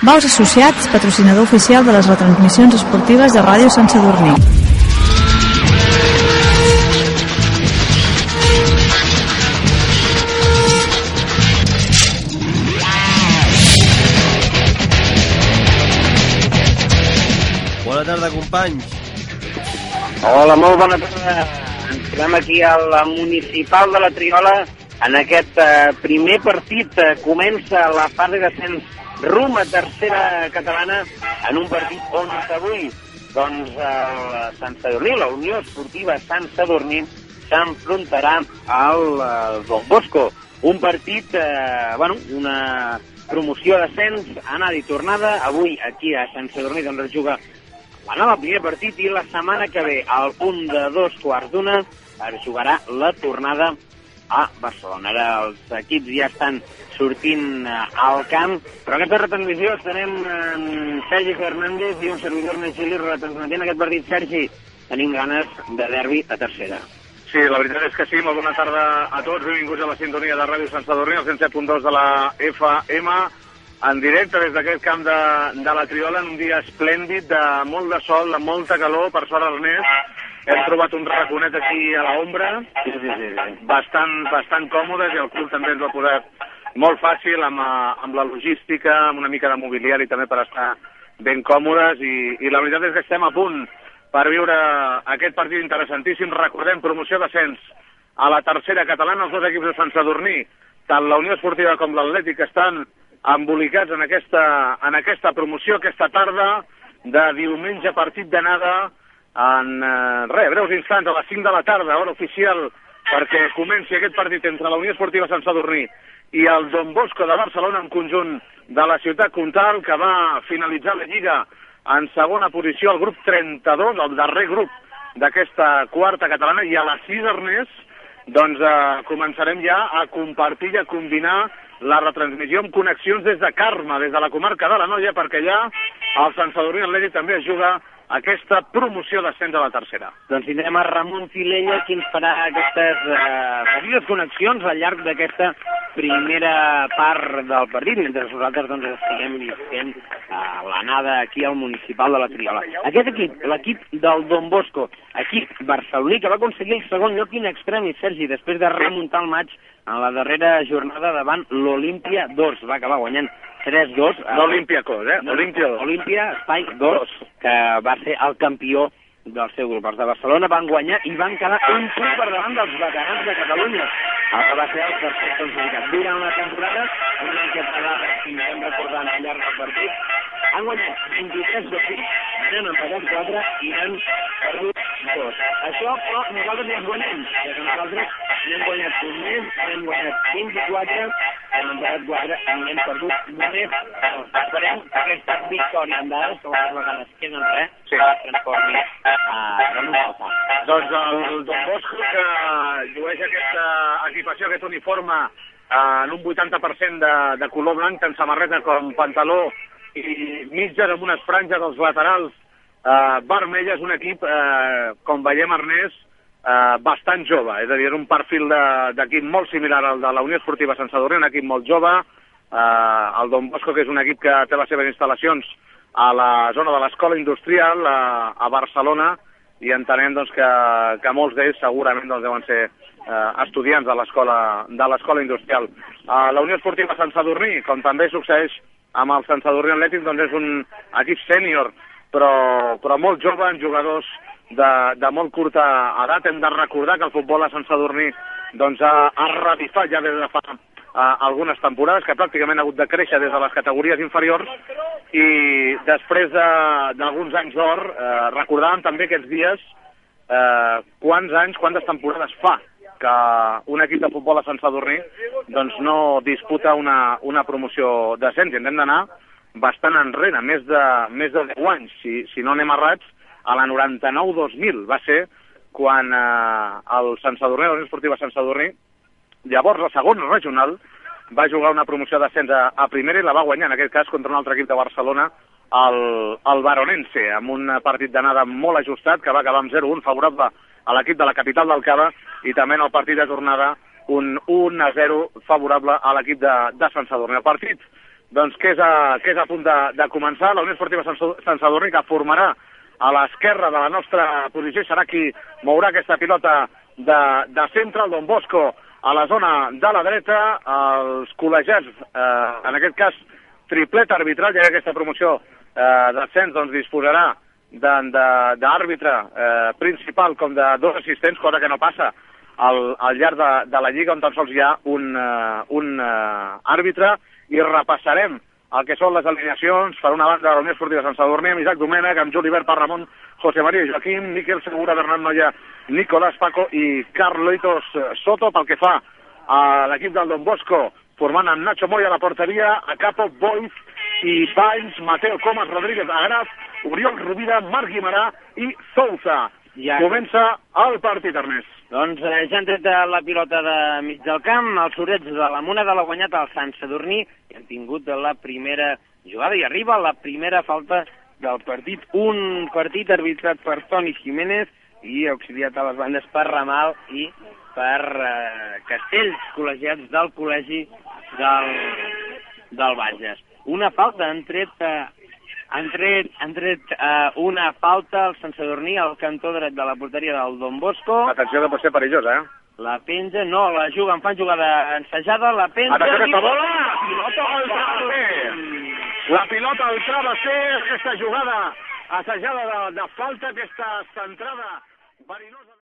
Baus Associats, patrocinador oficial de les retransmissions esportives de Ràdio Sant Sadurní. Bona tarda, companys. Hola, molt bona tarda. Ens trobem aquí a la municipal de la Triola en aquest primer partit. Comença la fase d'ascens rumb a tercera catalana en un partit on avui doncs, el Sant Sadurní, la Unió Esportiva Sant Sadurní, s'enfrontarà al Don Bosco. Un partit, una promoció d'ascens, anada i tornada. Avui aquí a Sant Sadurní doncs, es juga el primer partit i la setmana que ve, al punt de 2:15, es jugarà la tornada a Barcelona. Ara els equips ja estan sortint al camp, però aquesta retransmissió estarem amb Sergi Fernández i un servidor Nexili retransmetent aquest partit. Sergi, tenim ganes de derbi a tercera. Sí, la veritat és que sí. Molt bona tarda a tots. Benvinguts a la sintonia de Ràdio Sant Sadurní, el 107.2 de la FM, en directe des d'aquest camp de la Triola, en un dia esplèndid, de molt de sol, de molta calor, per sort Ernest. Hem trobat un raconet aquí a l'ombra, bastant còmodes, i el club també ens ho ha posat molt fàcil amb la logística, amb una mica de mobiliari també per estar ben còmodes, i la veritat és que estem a punt per viure aquest partit interessantíssim. Recordem, promoció d'ascens a la tercera catalana. Els dos equips de Sant Sadurní, tant la Unió Esportiva com l'Atlètic, estan embolicats en aquesta promoció. Aquesta tarda de diumenge, partit d'anada en breus instants, a les 5 de la tarda, hora oficial, perquè comenci aquest partit entre la Unió Esportiva Sant Sadurní i el Don Bosco de Barcelona, en conjunt de la ciutat comtal, que va finalitzar la Lliga en segona posició, el grup 32, el darrer grup d'aquesta quarta catalana, i a les 6, Ernest, doncs començarem ja a compartir i a combinar la retransmissió amb connexions des de Carme, des de la comarca de l'Anoia, perquè ja el Sant Sadurní Atlètic també es juga aquesta promoció d'ascens a la tercera. Doncs tindrem a Ramon Filella, qui ens farà aquestes petites connexions al llarg d'aquesta primera part del partit, mentre nosaltres doncs, estiguem fent l'anada aquí al municipal de la Triola. Aquest equip, l'equip del Don Bosco, equip barceloní, que va aconseguir el segon lloc in extremis, Sergi, després de remuntar el maig en la darrera jornada davant l'Olimpia 2. Va acabar guanyant 3-2. L'Olímpiacos, Olímpia Espai 2, que va ser el campió del seu grup. Els de Barcelona van guanyar i van quedar un punt per davant dels veterans de Catalunya, el que va ser el tercer classificat. Durant una temporada, una miqueta si hem recordant al llarg del partit, han guanyat 23 partits, n'han empatat 4 i n'han perdut 2. Això, però, nosaltres ja ens guanyem, perquè nosaltres n'hem guanyat un mes, n'hem guanyat 24, hem empatat 4 i n'hem perdut només 2. Esperem que aquesta victòria en dades, que les vegades queden res, es transformi en un altre. Doncs el Don Bosco, que llueix aquesta equipació, aquest uniforme, en un 80% de color blanc, tant samarreta com pantaló, i mitges amb unes franges als laterals vermelles, un equip, com veiem, Ernest, bastant jove, és a dir, un perfil d'equip molt similar al de la Unió Esportiva Sant Sadurní, un equip molt jove. El Don Bosco, que és un equip que té les seves instal·lacions a la zona de l'Escola Industrial, a Barcelona, i entenem doncs, que molts d'ells segurament doncs, deuen ser estudiants de l'Escola Industrial. La Unió Esportiva Sant Sadurní, com també succeeix amb el Sant Sadurní Atlètic, doncs és un equip sènior, però molt jove, en jugadors de molt curta edat. Hem de recordar que el futbol a Sant Sadurní doncs, ha revifat ja des de fa algunes temporades, que pràcticament ha hagut de créixer des de les categories inferiors, i després d'alguns anys d'or, recordàvem també aquests dies quantes temporades fa que un equip de futbol a Sant Sadurní doncs no disputa una promoció d'ascens, i hem d'anar bastant enrere, més de 10 anys, si no anem errats. A la 99-2000 va ser quan el Sant Sadurní, la Unió Esportiva Sant Sadurní, llavors la segona regional, va jugar una promoció d'ascens a primera i la va guanyar, en aquest cas, contra un altre equip de Barcelona, el Baronense, amb un partit d'anada molt ajustat, que va acabar amb 0-1 favorable a l'equip de la capital del Cava, i també en el partit de tornada un 1-0 favorable a l'equip de Sant Sadurní. El partit doncs, que és a punt de començar. La Unió Esportiva Sant Sadurní, que formarà a l'esquerra de la nostra posició, serà qui mourà aquesta pilota de centre, el Don Bosco a la zona de la dreta, els col·legiats, en aquest cas triplet arbitral, ja que aquesta promoció d'ascens doncs, disposarà d'àrbitre principal com de dos assistents, cosa que no passa al llarg de la Lliga, on tan sols hi ha un àrbitre, i repassarem el que són les alineacions per una banda de la Unió Esportiva Sant Sadurní, amb Isaac Domènech, amb Julibert Parramon, José María Joaquín, Miquel Segura, Bernat Noia, Nicolás Paco i Carlitos Soto. Pel que fa a l'equip del Don Bosco, formant amb Nacho Moya a la porteria, Acapo, Boiz i Valls, Mateo Comas, Rodríguez Agraf, Oriol Rovira, Marc Guimarà i Sousa. Comença el partit, Ernest. Doncs ja han tret la pilota de mig del camp, els Sorets de la Moneda l'ha guanyat el Sant Sadurní i han tingut la primera jugada i arriba la primera falta del partit. Un partit arbitrat per Toni Jiménez i auxiliat a les bandes per Ramal i per Castells, col·legiats del col·legi del Bages. Una falta, han tret una falta al Sant Sadurní al cantó dret de la porteria del Don Bosco. Atenció, que pot ser perillosa, La penja, no, la juguen, fan jugada ensajada, la penja... Atenció, aquesta bola! La pilota al travesser, aquesta jugada assajada de falta, aquesta centrada verinosa...